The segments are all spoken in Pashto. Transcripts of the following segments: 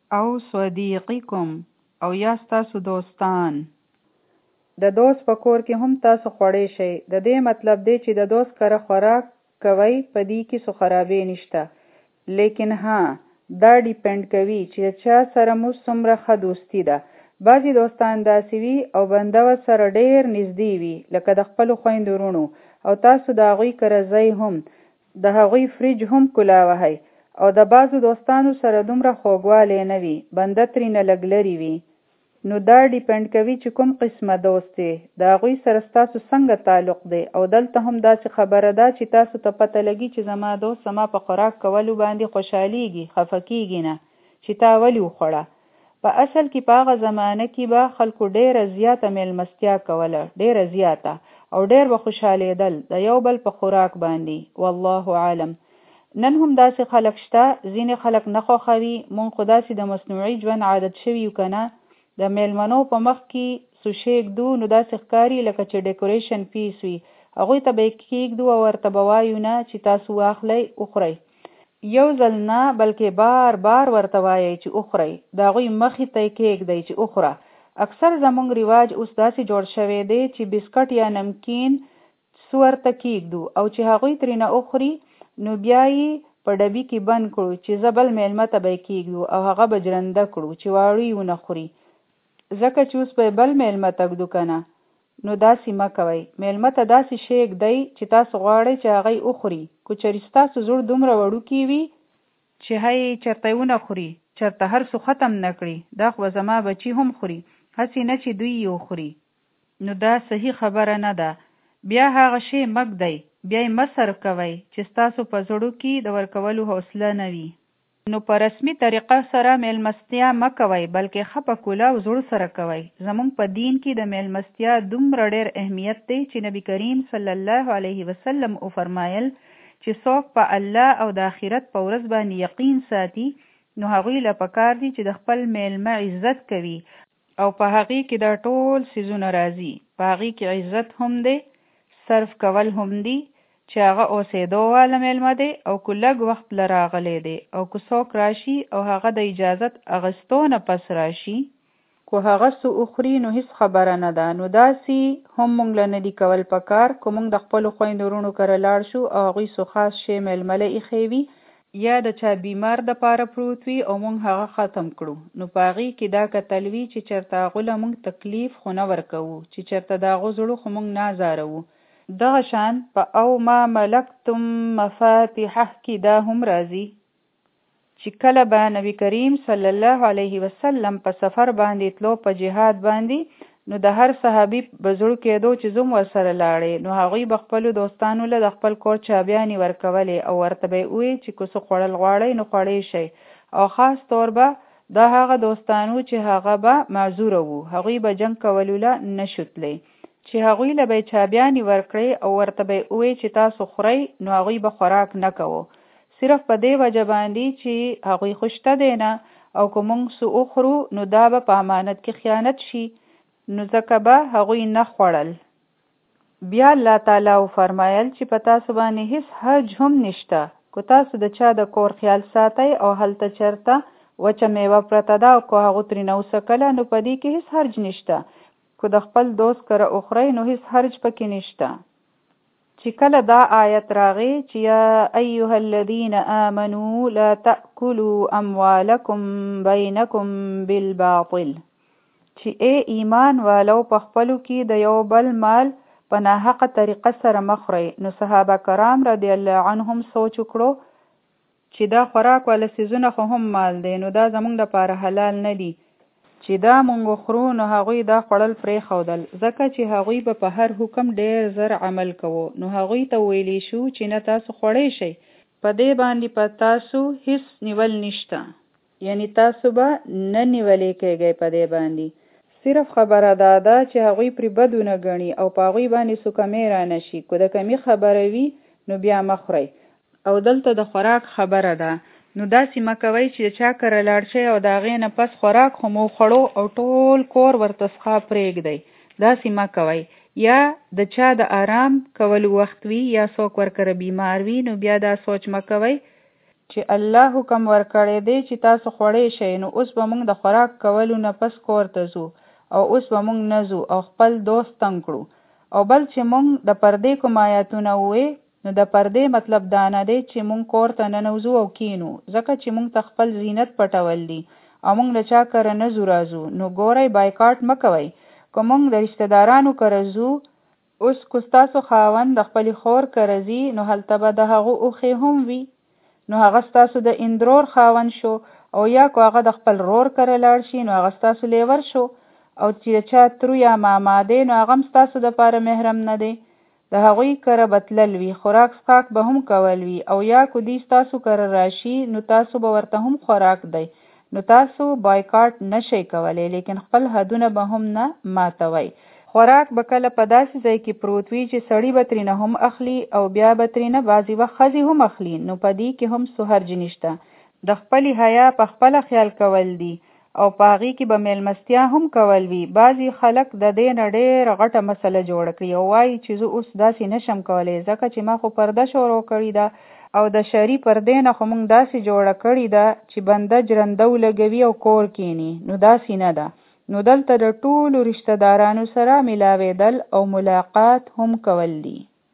او صدیقکم او یا ستاسو دوستان. د دوست په کور کې هم تاسو خوړی شئ. د دې مطلب دی چې د دوست کره خوراک کوئ، په دې کې څه خرابې نشته. لیکن ها، دا ډیپند کوي چې چا سره مو څومره ښه دوستي ده. بعضې دوستان داسې وي او بنده ورسره ډېر نږدې وي، لکه د خپلو خویندو وروڼو، او تاسو د هغوی کره ځئ هم، د هغوی فریج هم کولا وهئ. او د بعضو دوستانو سره دومره خوږوالی نه وي، بنده ترېنه لږ لرې وي. نو دا ډیپند کوي چې کوم قسمه دوست دی، د هغوی سره ستاسو څنګه تعلق دی. او دلته هم داسې خبره ده چې تاسو ته پته لګي چې زما دوست زما په خوراک کولو باندې خوشحالیږي، خفه کېږي نه چې تا ولې وخوړه. په اصل کې په هغه زمانه کې به خلکو ډېره زیاته میلمستیا کوله، ډېره زیاته، او ډېر به خوشحالېدل د یو بل په خوراک باندې. والله عالم. نن هم داسې خلک شته، ځینې خلک نه خوښوي. مونږ خو داسې د مصنوعي ژوند عادت شوي یو که نه، د میلمنو په مخ کې سوشي ږدو، نو داسې ښکاري لکه چې ډیکوریشن پیس وي. هغوی ته به یې کېږدو او ورته به وایو نه چې تاسو واخلئ وخورئ. یو ځل نه بلکې بار بار ورته وایئ چې وخورئ، د هغوی مخې ته یې کېږدئ چې وخوره. اکثر زموږ رواج اوس داسې جوړ شوی دی چې بسکټ یا نمکین څه ورته کېږدو او چې هغوی ترېنه وخوري، نو بیا یې په ډبي کې بند کړو چې زه بل میلمه ته به یې کېږدو او هغه به جرنده کړو چې واړه یې ونه خوري. ځکه چې اوس به بل میلمه ته ږدو که نه. نو داسې مه کوئ. میلمه ته داسې شی ږدئ چې تاسو غواړئ چې هغه یې وخوري. که چېرې ستاسو زوړ دومره وړوکی وي چې هی چېرته یې ونه خوري، چېرته هر څه ختم نه کړي، دا خو به زما بچي هم خوري، هسې نه چې دوی یې وخوري. نو دا صحیح خبره نه ده. بیا هغه شی مه ږدئ، بیا یې مه سرو کوئ چې ستاسو په زړو کې د ورکولو حوصله نه وي. نو په رسمي طریقه سره میلمستیا مه کوئ، بلکې ښه په کولا او زړو سره کوئ. زموږ په دین کې د میلمستیا دومره ډېر اهمیت دی چې نبی کریم صلی الله علیه وسلم وفرمایل چې څوک په الله او د آخرت په ورځ باندې یقین ساتي، نو هغوی له پکار دي چې د خپل میلمه عزت کوي، او په هغې کې دا ټول څیزونه راځي. په هغې کې عزت هم دی، صرف کول هم دی، چې هغه اوسېدو والا میلمه دی، او که لږ وخت له راغلی دی، او که څوک راشي او هغه د اجازت اخیستو نه پس راشي، که هغه څه وخوري نو هیڅ خبره نه ده. نو داسې هم موږ له نه دي کول پکار. که موږ د خپلو خویندو وروڼو کره لاړ شو او هغوی څه خاص شی میلمه له ایښی وي، یا د چا بیمار دپاره پروت وي او موږ هغه ختم کړو، نو په هغې کې دا کتل وي چې چېرته هغو له موږ تکلیف خو نه ورکوو، چې چېرته د هغو زړه خو موږ نه ازاروو. دغه شان په او ما ملکتم مفاتحه کې دا هم راځي چې کله به نبی کریم صلی الله علیه وسلم په سفر باندې تلو، په جهاد باندې، نو د هر صحابي به زړه کېدو چې زوم ورسره لاړې، نو هغوی به خپلو دوستانو له د خپل کور چابیانې ورکولې او ورته به یې وویل چې که څه خوړل غواړئ نو خوړی شئ. او خاص طور به دا هغه دوستانو چې هغه به معذوره وو، هغوی به جنګ کولو له نه شو تلی، چې هغوی له به یې چابیانې ورکړئ او ورته به یې وویل چې تاسو خورئ، نو هغوی به خوراک نه کوو، صرف په دې وجه باندې چې هغوی خو شته دی نه، او که موږ څه وخورو نو دا به په امانت کې خیانت شي، نو ځکه به هغوی نه خوړل. بیا الله تعالی وفرمایل چې په تاسو باندې هیڅ حرج هم نشته که تاسو د چا د کور خیال ساتئ او هلته چېرته وچه میوه پرته ده او که هغو ترېنه وڅکله، نو په دې کې هیڅ حرج نشته. که د خپل دوست کره اخورئ نو هیڅ حرج پکې نشته. چې کله دا آیت راغی چې یا ایها الذین آمنوا لا تأکلوا اموالکم بینکم بالباطل، چې ای ایمان والو په خپلو کې د یو بل مال په ناحقه طریقه سره مخورئ. نو صحابه کرام رضی الله عنهم سوچ وکړو چې دا خوراک والا څیزونه خو هم مال دی، نو دا زموږ دپاره حلال نه دي چې دا مونږ خورو. نو هغوی دا خوړل پرېښودل، ځکه چې هغوی به په هر حکم ډېر زر عمل کوو. نو هغوی ته ویلی شو چې نه تاسو خوړی شئ، په دې باندې په تاسو هیڅ نیول نشته، یعنی تاسو به نه نیولې کېږئ په دې باندې. صرف خبره دا ده چې هغوی پرې بدونه ګڼي او په هغوی باندې څه کمی رانه شي. که د کمی خبره وي نو بیا مه خورئ. او دلته د خوراک خبره ده، نو داسې مه کوئ چې چا کره لاړ شئ او د هغې نه پس خوراک خو مو خوړو او ټول کور ورته څښا پرېږدئ. داسې مه کوئ. یا د چا د آرام کولو وخت وي یا څوک ورکره بیمار وي، نو بیا دا سوچ مه کوئ چې الله حکم ورکړی دی چې تاسو خوړی شئ، نو اوس به موږ د خوراک کولو نه پس کور ته ځو او اوس به موږ نه ځو او خپل دوست تنګ کړو. او بل چې موږ د پردې کوم آیاتونه ووایو، نو د پردې مطلب دا نه دی چې موږ کور ته ننوځو او کینو، ځکه چې موږ ته خپل زینت پټول دي او موږ له چا کره نه ځو راځو. نو ګورئ بایکاټ مه کوئ. که موږ د رشته دارانو کره ځو، اوس که ستاسو خاوند د خپلې خور کره ځي، نو هلته به د هغو اوښې هم وي، نو هغه ستاسو د اندرور خاوند شو. او یا که هغه د خپل رور کره لاړ شي، نو هغه ستاسو لیور شو. او چې چا ترو یا ماما دی، نو هغه هم ستاسو دپاره محرم نه دی. د هغوی کره به تلل وي، خوراک څښاک به هم کول وي. او یا که دوی ستاسو کره راشي، نو تاسو به ورته هم خوراک دی. نو تاسو بایکاټ نشئ کولی، لیکن خپل حدونه به هم نه ماتوئ. خوراک به کله په داسې ځای کې پروت وي چې سړي به ترېنه هم اخلي او بیا به ترېنه بعضې وخت ښځې هم اخلي، نو په دې کې هم څه حرج نشته. د خپلې حیا په خپله خیال کول دي او په هغې کې به میلمستیا هم کول وي. بعضې خلک د دې نه ډېره غټه مسله جوړه کړي او وایي چې زه اوس داسې نشم کولی، ځکه چې ما خو پرده شروع کړې ده او د شرعي پردې نه خو موږ داسې جوړه کړې ده چې بنده جرنده ولګوي او کور کینی. نو داسې نه ده. نو دلته د ټولو رشته دارانو سره ملاوېدل او ملاقات هم کول دي.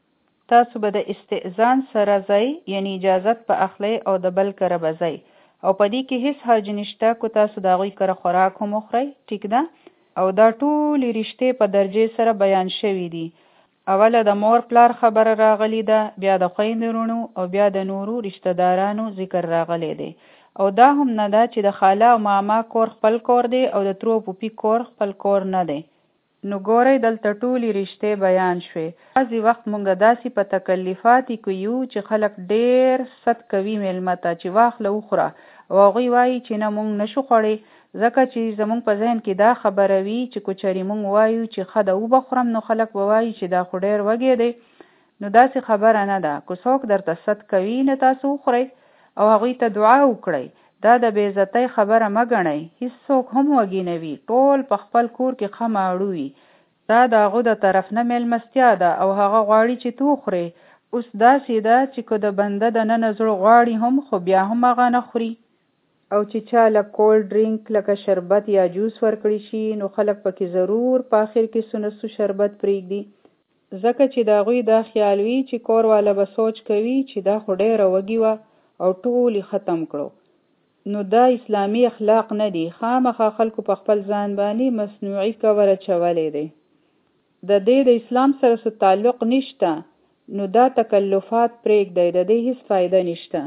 تاسو به د استئذان سره ځئ، یعنی اجازت په اخلئ او د بل کره به ځئ، او په دې کې هیڅ حرج نشته که تاسو د هغوی کره خوراک هم وخورئ، ټیک ده. او دا ټولې رشتې په درجې سره بیان شوي دي. اوله د مور پلار خبره راغلی ده، بیا د خویندو وروڼو او بیا د نورو رشته دارانو ذکر راغلی دی. او دا هم نه ده چې د خاله او ماما کور خپل کور دی او د ترو پوپی کور خپل کور نه دی. نو ګورئ دلته ټولې رشتې بیان شوې. بعضې وخت مونږ داسې په تکلیفاتې کې یو چې خلک ډېر ست کوي میلمه ته چې واخله وخوره، او هغوی وایي چې نه مونږ نشو خوړی، ځکه چې زمونږ په ذهن کې دا خبره وي چې که چېرې مونږ وایو چې ښه ده وبخورم، نو خلک به وایي چې دا خو ډېر وږی دی. نو داسې خبره نه ده. که څوک درته ست کوي، نه تاسو وخورئ او هغوی ته دعا وکړئ. دا د بې عزتۍ خبره مه ګڼئ. هیڅوک هم وږي نه وي، ټول په خپل کور کې ښه ماړه وي. دا د هغو د طرف نه میلمستیا ده او هغه غواړي چې ته وخورې. اوس داسې ده چې که د بنده د ننه زړه غواړي هم، خو بیا هم هغه نه خوري. او چې چا له کولډ ډرینک لکه شربت یا جوس ورکړی شي، نو خلک پکې ضرور په آخر کې سنسو شربت پرېږدي، ځکه چې د هغوی دا خیال وي چې کور والا به سوچ کوي چې دا خو ډېره وږې وه او ټول یې ختم کړو. نو دا اسلامي اخلاق نه دي. خامخا خلکو په خپل ځان باندې مصنوعي کور اچولی دی. د دې د اسلام سره څه تعلق نشته. نو دا تکلفات پرېږدئ، د دې هیڅ فایده نشته.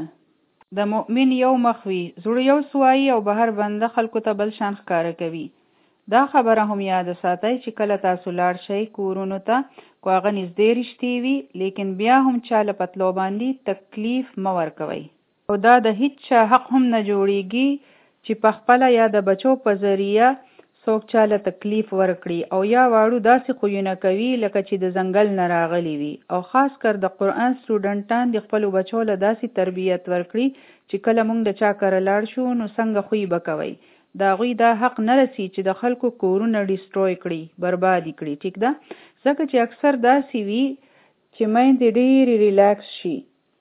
د مؤمن یو مخ وي، زړه یو سوایي او بهر بنده خلکو ته بل شان ښکاره کوي. دا خبره هم یاد ساتئ چې کله تاسو لاړ شئ کورونو ته، کو هغه نږدې رشتې وي، لیکن بیا هم چا له پتلو باندې تکلیف مه ورکوئ. او دا د هیڅ چا حق هم نه جوړیږي چې په خپله یا د بچو په ذریعه څوک چاله تکلیف ورکړي. او یا واړو داسې خویونه کوي لکه چې د ځنګل نه راغلي وي. او خاص کر د قرآن سټوډنټان د خپلو بچو له داسې تربیت ورکړي چې کله موږ د چا کره لاړ شو نو څنګه خوی به کوئ. د هغوی دا حق نه رسي چې د خلکو کورونه ډیسټروی کړي، بربادي کړي، ټیک ده. ځکه چې اکثر داسې وي چې میندې ډېرې ریلاکس شي.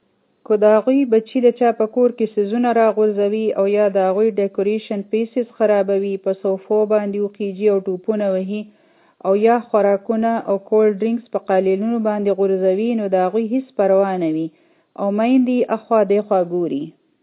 که د هغوی بچي د چا په کور کې څیزونه راغورځوي او یا د هغوی ډیکوریشن پیسز خرابوي، په صوفو باندې وخیجي او ټوپونه وهي، او یا خوراکونه او کولډ ډرینکس په قالینونو باندې غورځوي، نو د هغوی هیڅ پروا نه وي او میندې اخوا دېخوا ګوري.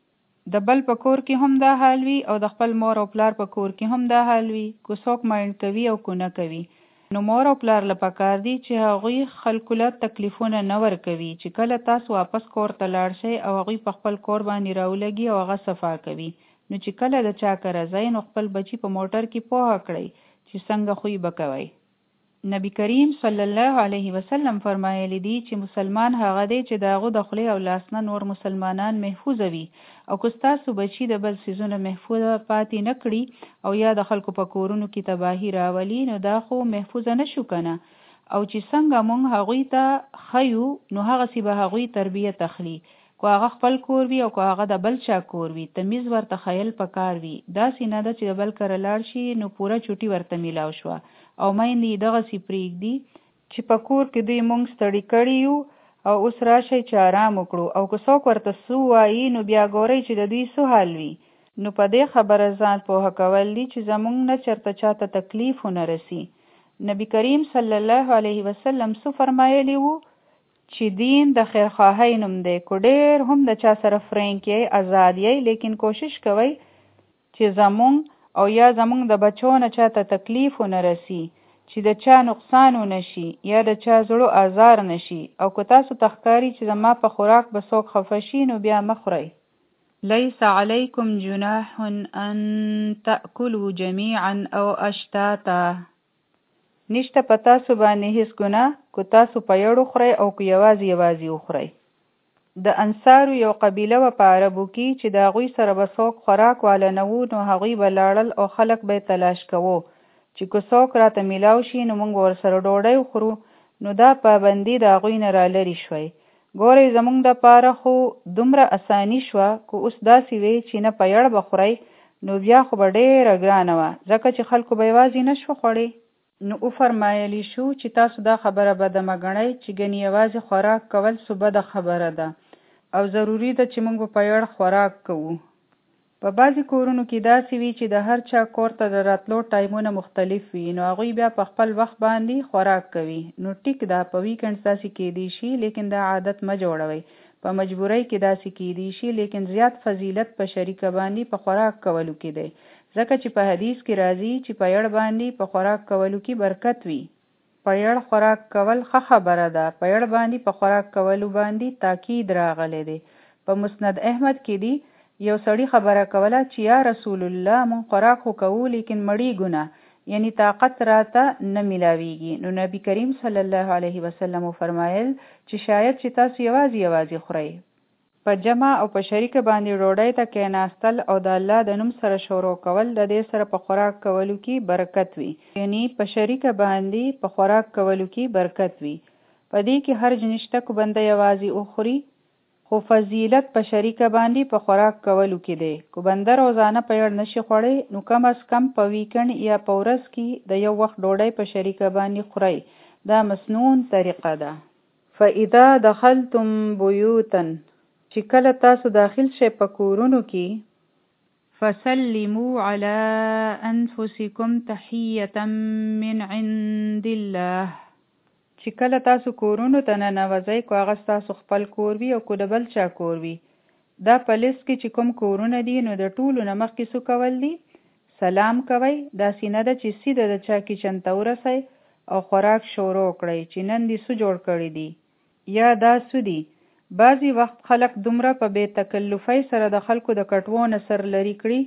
د بل په کور کې هم دا حال وي او د خپل مور او پلار په کور کې هم دا حال وي. که څوک مایند کوي او که نه کوي، نو مور او پلار له پکار دي چې هغوی خلکو له تکلیفونه نه ورکوي. چې کله تاسو واپس کور ته لاړ شئ او هغوی په خپل کور باندې راولګي او هغه صفا کوي، نو چې کله د چا کره ځئ نو خپل بچي په موټر کې پوهه کړئ چې څنګه خوی به کوئ. نبی کریم صلی الله علیه وسلم فرمایلی دی چې مسلمان هغه دی چې د هغو د خولې او لاس نه نور مسلمانان محفوظ وي. او که ستاسو بچي د بل څیزونه محفوظه پاتې نه کړي او یا د خلکو په کورونو کې تباهي راولي، نو دا خو محفوظه نشو کنه. او چې څنګه مونږ هغوی ته خیو، نو هغسې به هغوی تربیت اخلي. که هغه خپل کور وي او که هغه د بل چا کور وي، تمیز ورته خیل پکار وي. داسې نه ده چې د بل کره لاړ شي نو پوره چوټي ورته میلاو شوه او میندې دغسې پرېږدي چې په کور کې دوی مونږ ستړي کړي یو او اوس راشئ چې آرام وکړو او که څوک ورته څه ووایي نو بیا ګورئ چې د دوی څه حال وي. نو په دې خبره ځان پوهه کول دي چې زموږ نه چېرته چاته تکلیف ونه رسي. نبی کریم صلی الله علیه وسلم څه فرمایلی وو چې دین د خیرخواهۍ نوم دی. کو ډېر هم د چا سره فرینک یې آزاد یې، لیکن کوشش کوئ چې زموږ او یا زموږ د بچو نه چاته تکلیف ونه رسي، چې د چا نقصان ونه شي یا د چا زړه آزار نشي. او که تاسو تخکاری چې زما په خوراک به څوک خفه شي نو بیا مخورئ. لیس علیکم جناح ان تأکلوا جمیعا او اشتاتا. نشته په تاسو باندې هیڅ ګناه که تاسو په یړو خورئ او که یوازې یوازې وخورئ. د انصارو یو قبیله و په عربو کې چې د هغوی سره به څوک خوراک والا نه وو، نو هغوی به لاړل او خلک به تلاش کوو چې که څوک راته میلاو شي نو موږ ورسره ډوډۍ وخورو. نو دا پابندي د هغوی نه رالرې شوی. ګورئ زموږ دپاره خو دومره اساني شوه، که اوس داسې وی چې نه په یړ به خورئ نو بیا خو به ډېره ګرانه وه، ځکه چې خلکو به یوازې نه شوه خوړی. نو وفرمایلی شو چې تاسو دا خبره بده مه ګڼئ چې ګنې یوازې خوراک کول څه بده خبره ده او ضروري ده چې موږ په یړ خوراک کوو. په بعضې کورونو کې داسې وي چې د هر چا کور ته د راتلو ټایمونه مختلف وي، نو هغوی بیا په خپل وخت باندې خوراک کوي. نو ټیک ده، په ویکنډ داسې کیدی شي، لیکن دا عادت مه جوړوئ. په مجبورۍ کې داسې کیدی شي، لیکن زیات فضیلت په شریکه باندې په خوراک کولو کې دی، ځکه چې په حدیث کې راځي چې په یړ باندې په خوراک کولو کې برکت وي. په یړ خوراک کول ښه خبره ده. په یړ باندې په خوراک کولو باندې تاکید راغلی دی. په مسند احمد کې دی یو سړی خبره کوله چې یا رسول الله مونږ خوراک خو کوو لیکن مړیږو نه، یعنی طاقت راته نه میلاویږي. نو نبی کریم صلی الله علیه وسلم فرمایل چې شاید چې تاسو یوازې یوازې خورئ. په جمع او په شریکه باندې ډوډۍ ته کېناستل او د الله د نوم سره شروع کول د دې سره په خوراک کولو کې برکت وي، یعنی په شریکه باندې په خوراک کولو کې برکت وي. په دې کې حرج نشته که بنده یوازې وخوري، خو فضیلت په شریکه باندې په خوراک کولو کې دی. که بنده روزانه په یړ نشي خوړی نو کم از کم په ویکنډ یا په ورځ کې د یو وخت ډوډۍ په شریکه باندې خورئ. دا مسنون طریقه ده. فاذا دخلتم بیوتا، چې کله تاسو داخل شئ په کورونو کې، فسلموا علی انفسکم تحیة من عند الله. چې کله تاسو کورونو ته ننوځئ، که هغه ستاسو خپل کور وي او که د بل چا کور وي، دا په لیست کې چې کوم کورونه دي نو د ټولو نه مخکې څه کول دي؟ سلام کوئ. داسې نه ده چې سیده د چا کچن ته ورسئ او خوراک شروع کړئ چې نن دې څه جوړ کړي دي یا دا څه دي. بعضې وخت خلک دومره په بې تکلفۍ سره د خلکو د کټوو نه سر لرې کړي.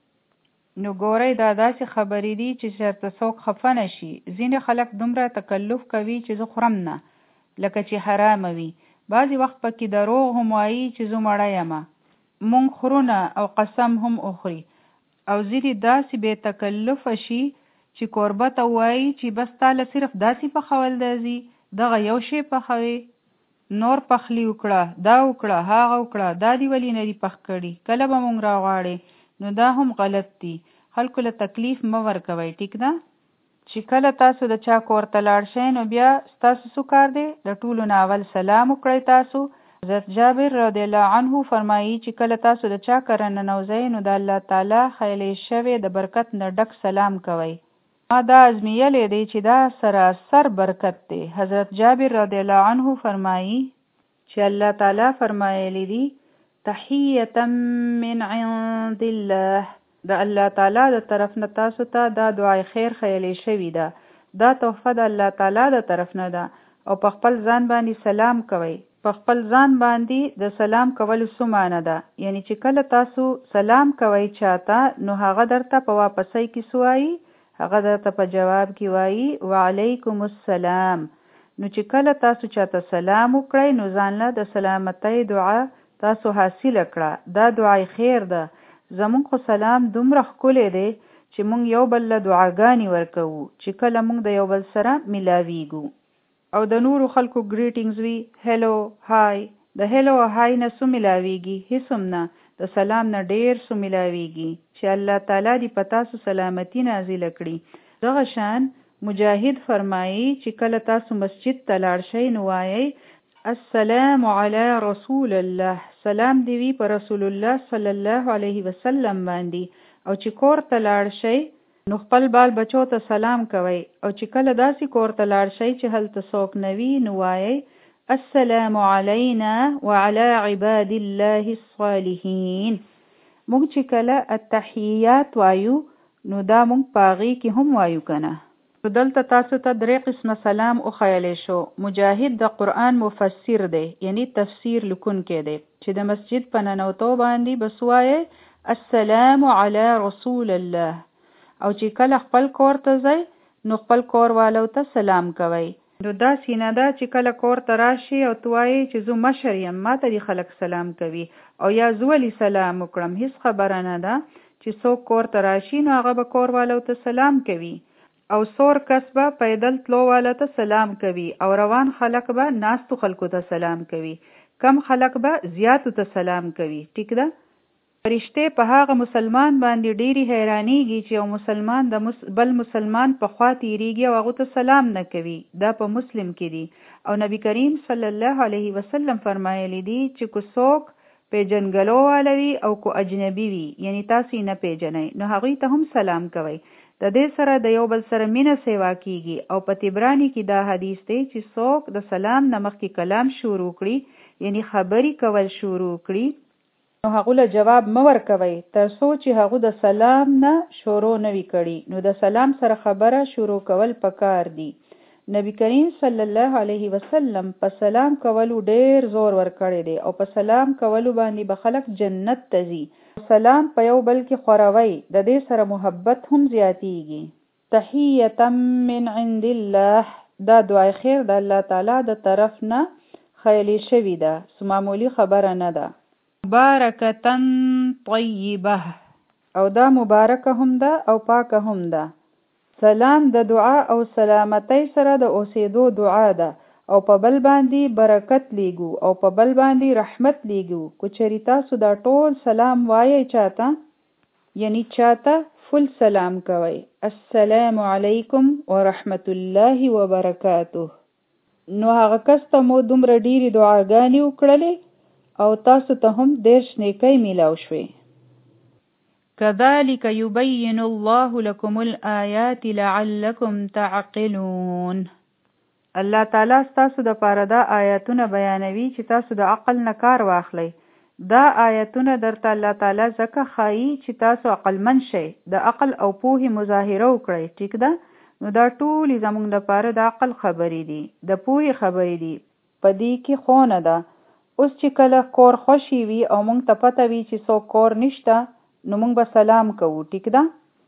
نو ګورئ دا داسې خبرې دي چې چېرته څوک خفه نه شي. ځینې خلک دومره تکلف کوي چې زه خورم نه، لکه چې حرامه وي. بعضې وخت پکې دروغ هم وایي چې زه مړه یمه، مونږ خورو نه او قسم هم اخوري. او ځینې داسې بې تکلفه شي چې کوربه ته وایي چې بس تاله صرف داسې پخول درځي، دغه یو شی پخوي، نور پخلی وکړه، دا وکړه، هغه وکړه، دا دی ولې نه دي پخ کړي، کله به مونږ راغواړې. نو دا هم غلط دي. خلکو له تکلیف مه ورکوئ. ټیک ده؟ چې کله تاسو د چا کور ته لاړ شئ نو بیا ستاسو څه کار دی؟ د ټولو نه اول سلام وکړئ. تاسو حضرت جابر رضی الله عنه فرمایي چې کله تاسو د چا کره ننوځئ نو د الله تعالی خیلی شوی د برکت نه ډک سلام کوئ. ما دا ازمیلی دی چې دا سراسر برکت دی. حضرت جابر رضی الله عنه فرمایي چې الله تعالی فرمایلی دی تحیة من عند الله. د الله تعالی د طرف نه تاسو ته دا دعای خیر خیلی شوی ده. دا تحفه د الله تعالی د طرف نه ده. او په خپل ځان باندې سلام کوئ. په خپل ځان باندې د سلام کولو څه معنی ده؟ یعنی چې کله تاسو سلام کوئ چاته نو هغه درته په واپسۍ کې څه وایي؟ هغه درته په جواب کې وایي وعلیکم السلام. نو چې کله تاسو چاته سلام وکړئ نو ځانله د سلامتۍ دعا تاسو حاصله کړه. دا دعای خیر ده. زمونږ خو سلام دومره ښکلی دی چې مونږ یو بل له دعاګانې ورکوو چې کله مونږ د یو بل سره میلاویږو. او د نورو خلکو ګریټینګز وي، هیلو، های. د هیلو او های نه څه میلاویږي؟ هیڅ هم نه. د سلام نه ډیر څه میلاویږي چې الله تعالی دې په تاسو سلامتی نازله کړي. دغه شان مجاهد فرمایي چې کله تاسو مسجد ته لاړ شئ نو وایئ السلام علی رسول الله، سلام دی وی پر رسول الله صلی الله علیه وسلم باندې. او چې کور ته لاړ شئ نو خپل بال بچو ته سلام کوئ، او چې کله داسې کور ته لاړ شئ چې هلته څوک نه وي نو وایئ السلام علینا وعلى عباد الله الصالحین. مونږ چې کله التحیات وایو نو دا مونږ پاغي کې هم وایو کنه. دلته تاسو ته درې قسمه سلام او خیالې شو. مجاهد د قرآن مفسر دی، یعنی تفسیر لیکونکی دی، چې د مسجد په ننوتو باندې بس وایي السلام علی رسول الله. او چې کله خپل کور ته ځئ نو خپل کور والو ته سلام کوئ. نو دا سینه ده چې کله کور ته راشي او تو وایي چې زه مشر یم ما ته دي خلک سلام کوي، او یا زه ولې سلام وکړم. هیڅ خبره نه ده چې څوک کور ته راشي نو هغه به کور والو ته سلام کوي، او سور کس به پیدل تلو والا ته سلام کوي، او روان خلک به ناستو خلکو ته سلام کوي، کم خلک به زیاتو ته سلام کوي. ټیک ده. فرشته په هغه مسلمان باندې ډیری حیرانیږي چې یو مسلمان د بل مسلمان په خوا تیریږي او هغه ته سلام نه کوي. دا په مسلم کې دي. او نبی کریم صلی الله علیه وسلم فرمایلی دي چې کو څوک پیژنګلو والوي او کو اجنبي وي، یعنی تاسو نه پیژنئ، نو هغوی ته هم سلام کوئ. د دې سره د یو بل سره مینه سیوا کیږي. او په تبرانی کې دا حدیث دی چې څوک د سلام نه مخکې کلام شروع کړي، یعنی خبرې کول شروع کړي، نو هغه له جواب مه ورکوئ تر څو چې هغه د سلام نه شروع نه وي کړي. نو د سلام سره خبره شروع کول پکار دي. نبی کریم صلی الله علیه وسلم په سلام کولو ډیر زور ورکړی دی، او په سلام کولو باندې به خلک جنت ته ځي. سلام په یو بل کې خوروئ، د دې سره محبت هم زیاتیږي. تحیة من عند الله، دا دعای خیر د الله تعالی د طرف نه خیلی شوی ده، معمولی خبره نه ده. مبارکتن طیبه، او دا مبارکه هم ده او پاکه هم ده. سلام د دعا او سلامتی سره د اوسېدو دعا ده، او په بل باندې برکت لیږو او په بل باندې رحمت لیږو. کو چېرې تاسو دا ټول سلام وایئ چاته، یعنی چاته فل سلام کوئ، السلام علیکم ورحمت الله وبرکاته، نو هغه کس ته مو دومره ډیرې دعاګانې وکړلې او تاسو ته هم ډیر نیکۍ میلاو شوې. كذلك يبين الله لكم الآيات لعلكم تعقلون. الله تعالی تاسو د پاره دا آیاتونه بیانوي چې تاسو د عقل نه کار واخلئ. دا آیاتونه درته الله تعالی ځکه ښایي چې تاسو عقلمن شئ، د عقل او پوهې مظاهره وکړئ. ټیک ده. نو دا ټولې زموږ لپاره د عقل خبرې دي، د پوهې خبرې دي، په دې کې خونه ده. اوس چې کله کور خوشي وي او مونږ ته پته وي چې څوک کور نشته نو مونږ به سلام کوو. ټیک ده.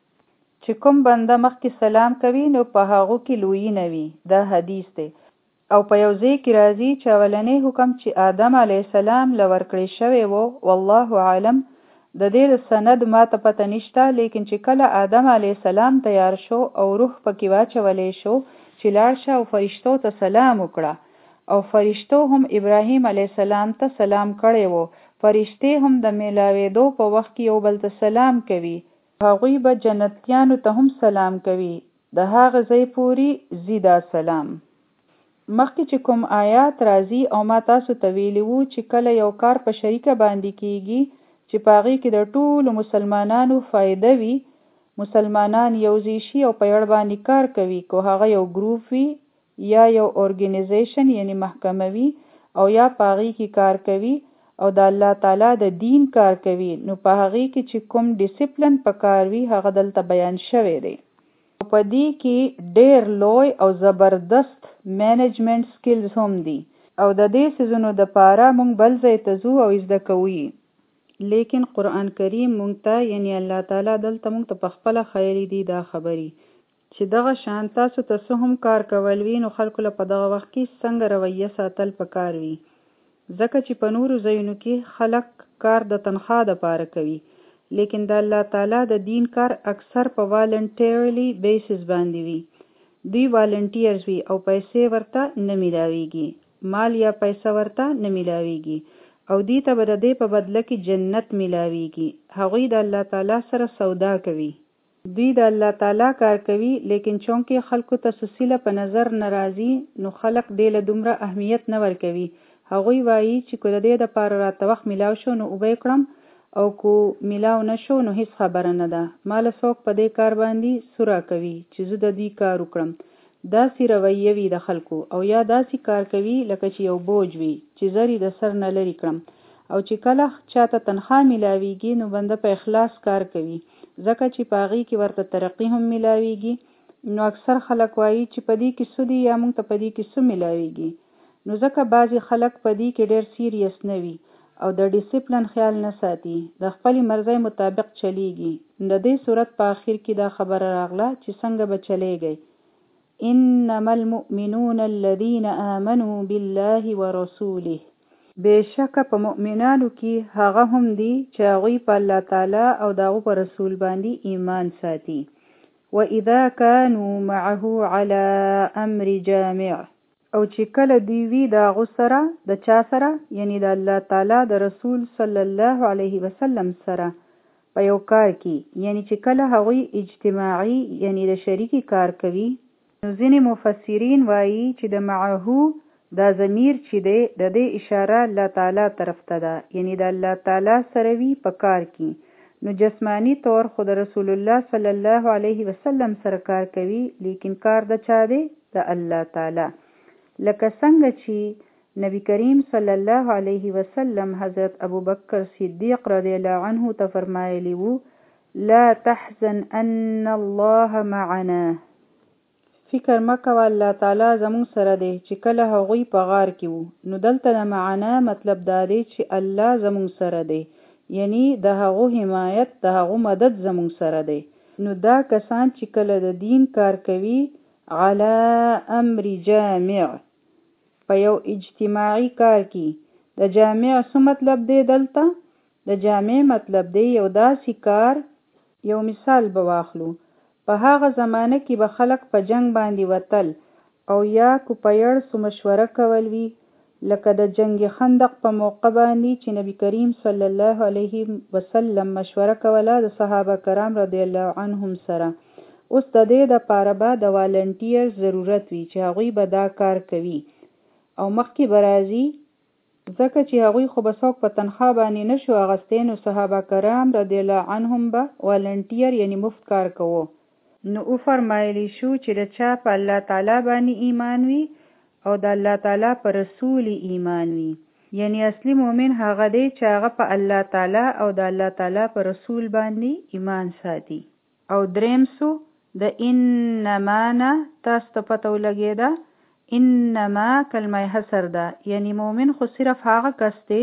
چې کوم بنده مخکې سلام کوي نو په هغو کې لویی نه وي. دا حدیث دی. او په یو ځای کې راځي چې اولنی حکم چې آدم علیه السلام له ورکړی شوی و، والله عالم، د دې د سند ماته پته نشته، لیکن چې کله آدم علیه السلام تیار شو او روح پکې واچولی شو چې لاړ شه او فرشتو ته سلام وکړه، او فرشتو هم ابراهیم علیه السلام ته سلام کړی وو. فرشتې هم د میلاوېدو په وخت کې یو بل ته سلام کوي. هغوی به جنتیانو ته هم سلام کوي. د هغه ځای پورې ځي دا سلام. مخکې چې کوم آیات راځي او ما تاسو ته ویلي وو چې کله یو کار په شریکه باندې کیږي چې په هغې کې د ټولو مسلمانانو فایده وي، مسلمانان یو ځای شي او په یړ باندې کار کوي، کو هغه یو ګروپ وي یا یو ارګنیزیشن یعنی محکمه وي، او یا په هغې کې کار کوي او د الله تعالی د دین کار کوي، نو په هغې کې چې کوم ډیسپلن پکار وي هغه دلته بیان شوی دی. په دې کې ډیر لوی او زبردست مینجمنت سکلز هم دي، او د دې سیزونو د پاره مونږ بل ځای ته ځو او زده کوو. لیکن قرآن کریم مونږ ته، یعنی الله تعالی دلته مونږ ته په خپله خیلی دي دا خبرې چې دغه شان تاسو ته څه هم کار کول وي نو خلکو له په دغه وخت کې څنګه رویه ساتل پکار وي. ځکه چې په نورو ځایونو کې خلک کار د تنخوا دپاره کوي، لیکن د الله تعالی د دین کار اکثر په والنټیرلی بیسس باندې وي. دوی والنټیرز وي او پیسې ورته نه میلاویږي، مال یا پیسه ورته نه میلاویږي، او دوی ته به د دې په بدله کې جنت میلاویږي. هغوی د الله تعالی سره سودا کوي. دوی د الله تعالی کار کوي، لیکن چونکې خلکو ته سسیله په نظر ناراضي نو خلک دې له دومره اهمیت نه ورکوي. هغوی وایي چې که د دې دپاره راته وخت میلاو شو نو اوبه کړم او کو میلاو نه شو نو هیڅ خبره نه ده. ما له څوک په دې کار باندې سوره کوي چې زه د دې کار وکړم. داسې رویه وي د خلکو او یا داسې کار کوي لکه چې یو بوج وي چې زر یې د سر نه لرې کړم. او چې کله چاته تنخوا میلاویږي نو بنده په اخلاص کار کوي ځکه چې په هغې کې ورته ترقي هم میلاویږي. نو اکثر خلک وایي چې په دې کې څه دي یا موږ ته په دې کې څه میلاویږي. نو ځکه بعضې خلک په دې کې ډېر سیریس نه وي او د ډیسپلن خیال نه ساتي، د خپلې مرضۍ مطابق چلیږي. د دې صورت په آخر کې دا خبره راغله چې څنګه به چلیږئ. انما المؤمنون الذين آمنوا بالله ورسوله، بېشکه په مؤمنانو کې هغه هم دي چې هغوی په الله تعالی او د هغو په رسول باندې ایمان ساتي. وَإِذَا كَانُوا مَعَهُ عَلَى أَمْرِ جَامِعٍ، او چې کله دوی وي د هغو سره، د چا سره؟ یعنی د الله تعالی د رسول صلی الله علیه وسلم سره په یو کار کې، یعنی چې کله هغوی اجتماعي یعنی د شریکي کار کوي. نو ځینې مفسرین وایي چې د معهو دا ضمیر چې دی د دې اشاره الله تعالی طرف ته ده، یعنی د الله تعالی سره وي په کار کې. نو جسمانی طور خو د رسول الله صلی الله علیه وسلم سره کار کوي، لیکن کار د چا دی؟ د الله تعالی. لکه څنګه چې نبی کریم صلی الله علیه وسلم حضرت ابوبکر صدیق رضی الله عنه ته فرمایلی وو لا تحزن ان الله معنا، فکر مکوه الله تعالی زمون سره دی. چې کله هغوی په غار کې وو نو دلته د معنا مطلب دا دی چې الله زمون سره دی، یعنی د هغو حمایت د هغو مدد زمون سره دی. نو دا کسان چې کله د دین کار کوي علی امر جامع په یو اجتماعي کار کې، د جامع څه مطلب دی دلته؟ د جامع مطلب دی یو داسې کار. یو مثال به واخلو. په هغه زمانه کې به خلک په جنگ باندې وتل او یا کو په یړ سو مشوره کول وي، لکه د جنگ خندق په موقع باندې چې نبی کریم صلی الله علیه وسلم مشوره کوله د صحابه کرام رضی الله عنهم سره. اوس د دې دپاره به د والنټیر ضرورت وي چې هغوی به دا کار کوي او مخکې به راځي، ځکه چې هغوی خو به څوک په تنخوا باندې نشو اخیستی، نو صحابه کرام رضی الله عنهم به والنټیر یعنی مفت کار کوو. نو وفرمایلی شو چې د چا په الله تعالی باندې ایمان وي او د الله تعالی په رسول ایمان وي، یعنی اصلي مؤمن هغه دی چې هغه په الله تعالی او د الله تعالی په رسول باندې ایمان ساتي. او دریم سو د انما نه تاسو ته پته ولګېده، انما کلمه حصر ده، یعنی مؤمن خو صرف هغه کس دی.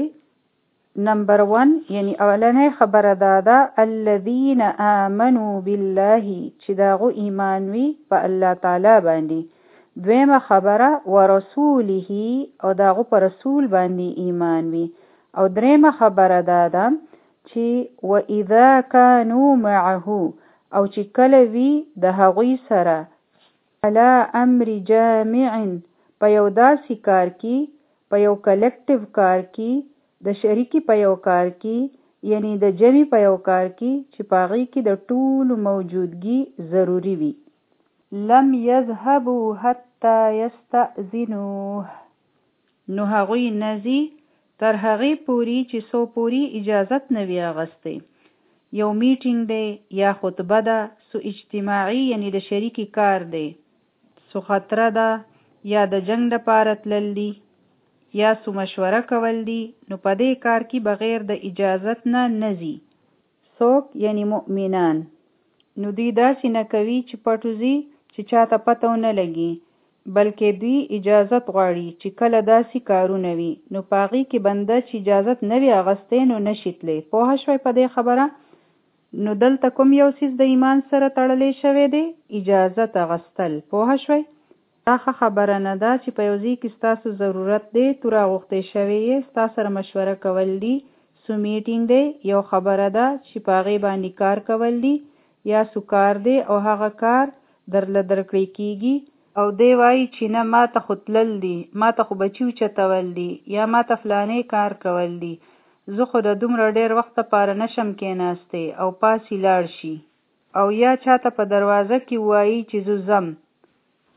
نمبر 1 یعنی اولنۍ خبره دا ده الذین آمنوا بالله چې داغو ایمان وي په الله تعالی باندې. دویمه خبره ورسوله او داغو په رسول باندې ایمان وي. او دریمه خبره دا ده چې وَإِذَا كَانُوا مَعَهُ او چې کله وي د هغوی سره علی امر جامع په یو داسې کار کې، په یو کلیکټیو کار کې، د شریکی په یو کار کې، یعنی د جمعي په یو کار کې چې په هغې کې د ټولو موجودګي ضروري وي. لم یذهبوا حتی یستأذنوه، نو هغوی نځي تر هغې پورې چې څو پورې اجازت نه وي اخیستی. یو میټینګ دی یا خطبه ده، سو اجتماعي یعنی د شریکی کار دی، سو خطره ده یا د جنگ دپاره تلل دي یا سو مشوره کول دي، نو په دې کار کې بغیر د اجازت نه نځي. څوک؟ یعنی مؤمنان. نو دوی داسې نه کوي چې پټوځي چې چاته پته ونه لګي، بلکې دوی اجازت غواړي چې کله داسې کارونه وي نو په هغې کې بنده چې اجازت نه وي اخیستی نو نشي تلی. پوه شوی په دې خبره؟ نو دلته کوم یو څیز د ایمان سره تړلی شوی دی؟ اجازت اخیستل. پوه شوی؟ دا ښه خبره نه ده چې په یو ځای کې ستاسو ضرورت دی، تو راغوښتی شوی یې، ستا سره مشوره کول دي، سو میټینګ دی، یو خبره ده چې په هغې باندې کار کول دي یا سو کار دی او هغه کار درله درکړی کیږي او دی وایي چې نه ما ته خو تلل دي، ما ته خو بچي اوچتول دي یا ما ته فلانې کار کول دي، زه خو د دومره ډېر وخت لپاره نشم کېناستی او پاسې لاړ شي. او یا چاته په دروازه کې وایي چې زه ځم،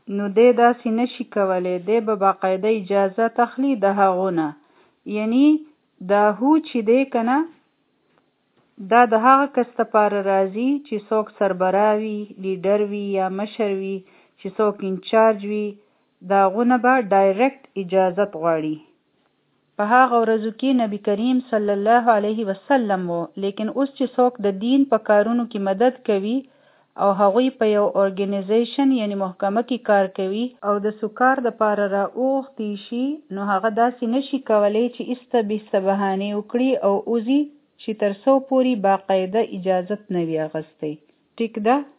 نو دی داسې نشي کولی، دی به باقاعده اجازه تخلي د هغو نه. یعنی دا هو چې دی که نه، دا د هغه کس دپاره راځي چې څوک سربراه وي، لیډر وي یا مشر وي، چې څوک انچارج وي، د هغو نه به ډایرکټ اجازت غواړي. په هغه ورځو کې نبی کریم صلی الله علیه وسلم و، لیکن اوس چې څوک د دین په کارونو کې مدد کوي او هغوی په یو ارګنیزیشن یعنی محکمه کې کار کوي او د سکار دپاره را اوښتي شي، نو هغه داسې نشي کولی چې ایسته بیسته بهانې وکړي او اوځي چې تر څو پورې باقاعده اجازت نه وي اخیستی. ټیک ده؟